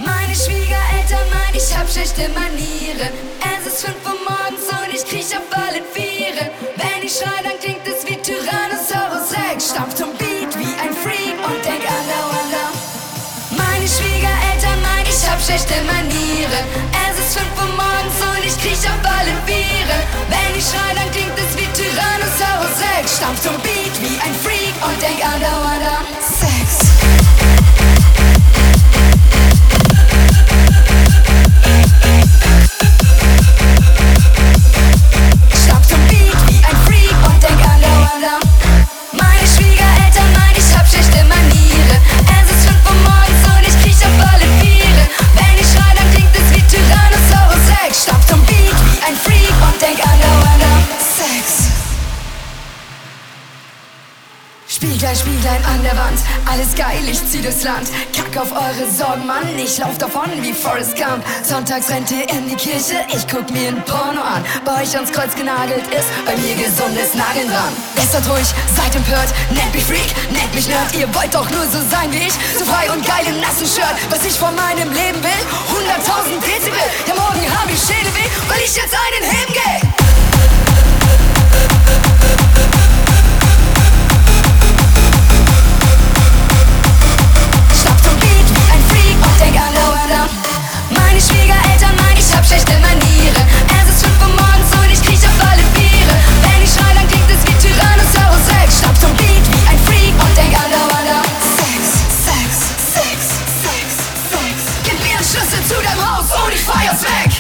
Meine Schwiegereltern meinen, ich hab schlechte Manieren. Es ist 5 Uhr morgens und ich kriech auf allen Vieren. Wenn ich schrei, dann klingt es wie Tyrannosaurus Rex. Stampft zum Beat wie ein Freak und denk andauernd. Meine Schwiegereltern meinen, ich hab schlechte Manieren. Es ist 5 Uhr morgens und ich kriech auf allen Vieren. Wenn ich schrei, dann klingt es wie Tyrannosaurus Rex. Stampft zum Beat wie ein Freak und denk andauernd an Sex. Meine Schwiegereltern meinen, ich hab schlechte Manieren. Es ist 5 Uhr morgens und ich kriech auf alle Vieren. Wenn ich schrei, dann klingt es wie Tyrannosaurus Rex. Stampf zum Beat wie ein Freak und denk andauernd an Sex. Spieglein, Spieglein an der Wand, alles geil, ich zieh durchs Land. Kack auf eure Sorgen, Mann, ich lauf davon wie Forrest Gump. Sonntags rennt ihr in die Kirche, ich guck mir ein Porno an. Bei euch ans Kreuz genagelt ist, bei mir gesundes Nageln dran. Lästert ruhig, seid empört, nennt mich Freak, nennt mich Nerd. Ihr wollt doch nur so sein wie ich, so frei und geil im nassen Shirt. Was ich von meinem Leben will, 100.000 Dezibel. Ja, morgen hab ich Schädelweh, weil ich jetzt einen heben geh. Meine Schwiegereltern meinen, ich hab schlechte Manieren. Es ist 5 Uhr morgens und ich kriech auf alle Viere. Wenn ich schrei, dann klingt es wie Tyrannosaurus Rex. Stampf zum Beat wie ein Freak und denk andauernd an Sex, Sex, Sex, Sex, Sex. Gib mir einen Schlüssel zu deinem Haus und ich feier's weg.